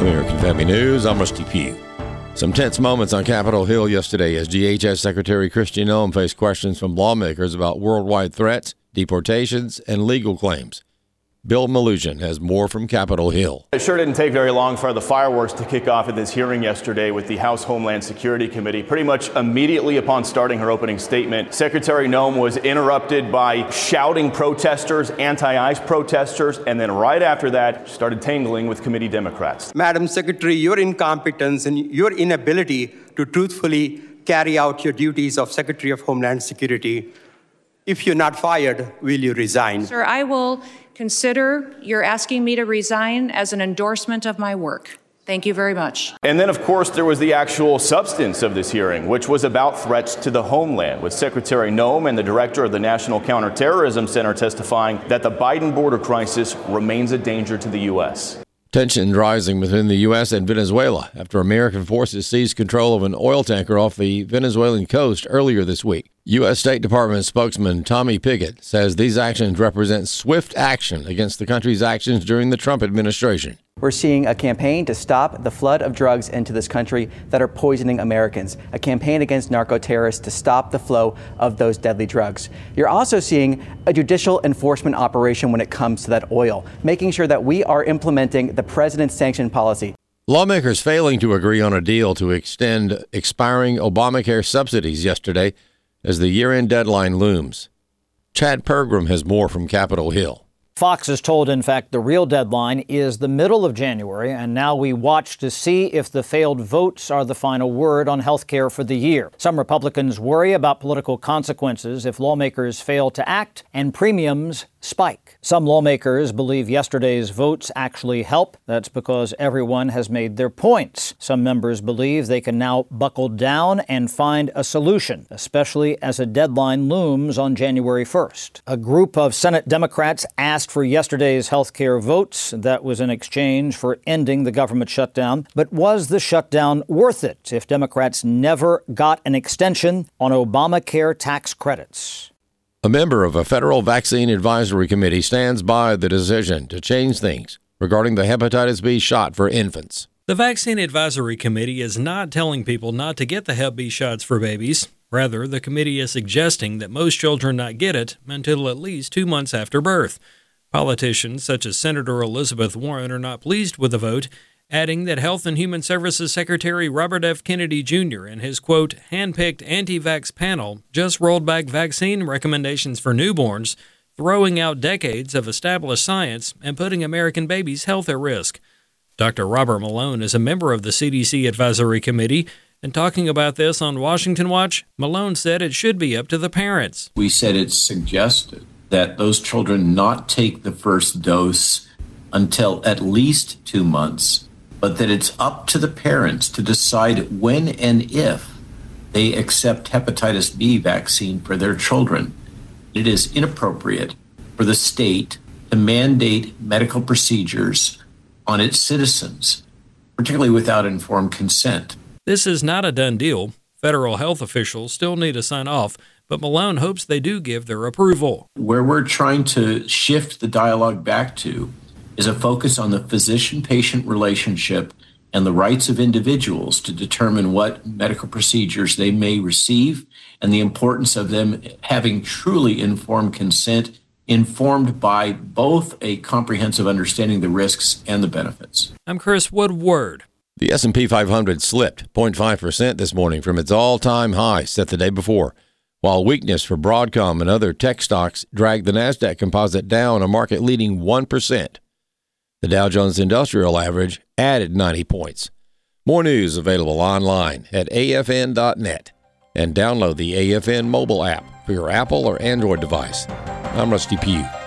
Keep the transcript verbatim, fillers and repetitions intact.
American Family News, I'm Rusty Pugh. Some tense moments on Capitol Hill yesterday as D H S Secretary Kristi Noem faced questions from lawmakers about worldwide threats, deportations, and legal claims. Bill Melugin has more from Capitol Hill. It sure didn't take very long for the fireworks to kick off at this hearing yesterday with the House Homeland Security Committee. Pretty much immediately upon starting her opening statement, Secretary Noem was interrupted by shouting protesters, anti-ICE protesters, and then right after that started tangling with committee Democrats. Madam Secretary, your incompetence and your inability to truthfully carry out your duties of Secretary of Homeland Security. If you're not fired, will you resign? Sir, I will consider your asking me to resign as an endorsement of my work. Thank you very much. And then, of course, there was the actual substance of this hearing, which was about threats to the homeland, with Secretary Noem and the director of the National Counterterrorism Center testifying that the Biden border crisis remains a danger to the U S. Tension rising between the U S and Venezuela after American forces seized control of an oil tanker off the Venezuelan coast earlier this week. U S. State Department spokesman Tommy Pickett says these actions represent swift action against the country's actions during the Trump administration. We're seeing a campaign to stop the flood of drugs into this country that are poisoning Americans, a campaign against narco-terrorists to stop the flow of those deadly drugs. You're also seeing a judicial enforcement operation when it comes to that oil, making sure that we are implementing the president's sanction policy. Lawmakers failing to agree on a deal to extend expiring Obamacare subsidies yesterday as the year-end deadline looms. Chad Pergram has more from Capitol Hill. Fox is told, in fact, the real deadline is the middle of January, and now we watch to see if the failed votes are the final word on health care for the year. Some Republicans worry about political consequences if lawmakers fail to act and premiums spike. Some lawmakers believe yesterday's votes actually help. That's because everyone has made their points. Some members believe they can now buckle down and find a solution, especially as a deadline looms on January first. A group of Senate Democrats asked for yesterday's health care votes. That was in exchange for ending the government shutdown. But was the shutdown worth it if Democrats never got an extension on Obamacare tax credits? A member of a federal vaccine advisory committee stands by the decision to change things regarding the hepatitis B shot for infants. The Vaccine Advisory Committee is not telling people not to get the Hep B shots for babies. Rather, the committee is suggesting that most children not get it until at least two months after birth. Politicians such as Senator Elizabeth Warren are not pleased with the vote, adding that Health and Human Services Secretary Robert F. Kennedy Junior and his, quote, hand-picked anti-vax panel just rolled back vaccine recommendations for newborns, throwing out decades of established science and putting American babies' health at risk. Doctor Robert Malone is a member of the C D C Advisory Committee, and talking about this on Washington Watch, Malone said it should be up to the parents. We said it's suggested that those children not take the first dose until at least two months, but that it's up to the parents to decide when and if they accept hepatitis B vaccine for their children. It is inappropriate for the state to mandate medical procedures on its citizens, particularly without informed consent. This is not a done deal. Federal health officials still need to sign off, but Malone hopes they do give their approval. Where we're trying to shift the dialogue back to is a focus on the physician-patient relationship and the rights of individuals to determine what medical procedures they may receive and the importance of them having truly informed consent, informed by both a comprehensive understanding of the risks and the benefits. I'm Chris Woodward. The S and P five hundred slipped zero point five percent this morning from its all-time high set the day before, while weakness for Broadcom and other tech stocks dragged the NASDAQ composite down a market-leading one percent. The Dow Jones Industrial Average added ninety points. More news available online at A F N dot net and download the A F N mobile app for your Apple or Android device. I'm Rusty Pugh.